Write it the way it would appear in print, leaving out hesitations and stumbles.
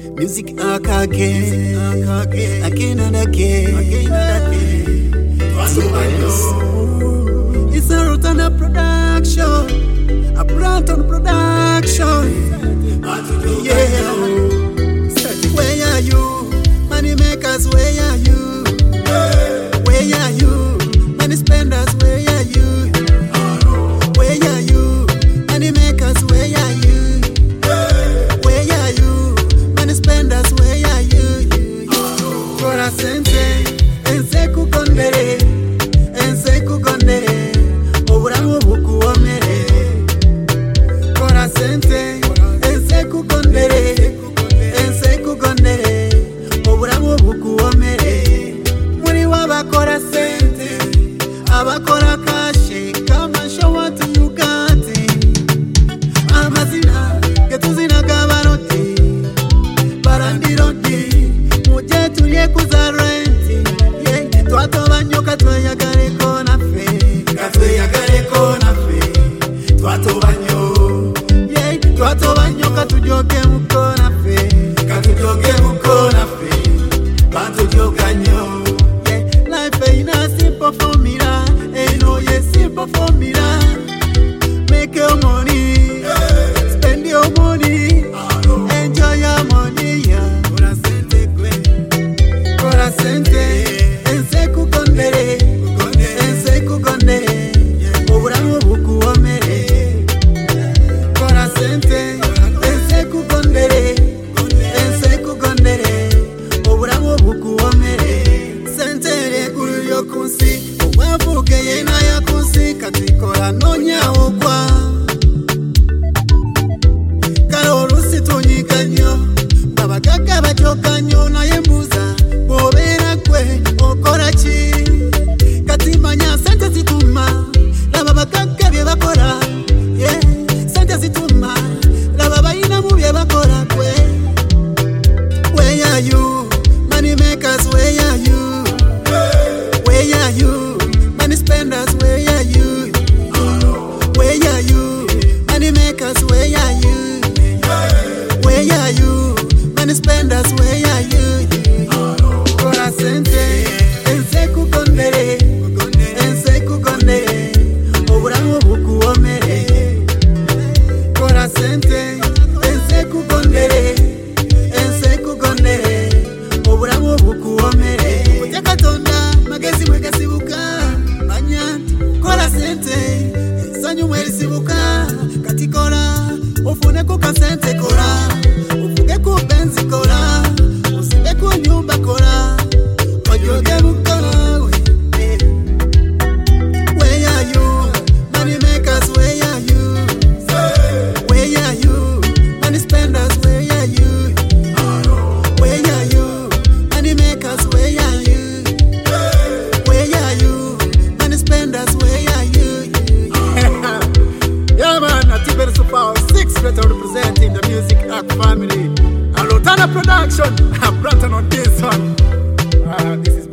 Music again and again. It's a Rotana production, a Branton production. Yeah. Where are you? Money makers, where are you? Where are you? Money spenders, where are you? Where are you? Money makers, where are you? Where are you? Money spenders, where are you? For a sente, ense kukondere, ense kukondere, oburamu buku omere. For a sente, ense kukondere, ense kukondere, oburamu buku omere. Muri wabakora sente, abakora kashe, kama show what you got. Amazina, getuzina kabaroti, barandiroti, muje tulie kuzarenti. Yeah, twato banyoka tweya gare kona fe, katweya gare kona fe, twato banyo. Yeah, twato banyoka tujoke mukona fe, katujoke mukona fe, bantu joganyo. Yeah, life ain't a simple formula, ain't no yes simple formula. Make your money, spend your money, enjoy your money, yeah. Kora sente, ense kukondere, ense kukondere, oburamu buku omere. Kora sente, ense kukondere, ense kukondere, oburamu buku omere. Sente rekuru yokunsi, obwavuke yena yakunsi, katikora nonya okwa. Karorusi tunyikanyo, babagaga bachokanyo na yembuza, bobera kwe okora chi. Katimanya sente zituma, la babagaga bye bakora. Yeah, sente zituma, la babaina mu bye bakora kwe. Where are you? Money makers, where are you? Where are you? Money spenders, where are you? Where are you? Money makers, where are you? Where are you? Money spenders, where are you? Kora sente, ense kukondere, ense kukondere, oburamu buku omere. Kora sente, ense kukondere, ense kukondere, oburamu buku omere. Utekatonda, magezi mwegasi buka, manya. Kora sente, sanyu mweri sibuka, katikora, ufune kuka sente kora, ufuge kubenzi kora, usibe kunyumba kora, ojoge bukora we. Where are you? Money makers, where are you? Where are you? Money spenders, where are you? Where are you? Money makers, where are you? Where are you? Money spenders, where are you? Yeah man, a T-Better Super 6 representing the Music Act family. A Rotana production, I'm Branton on this one. This is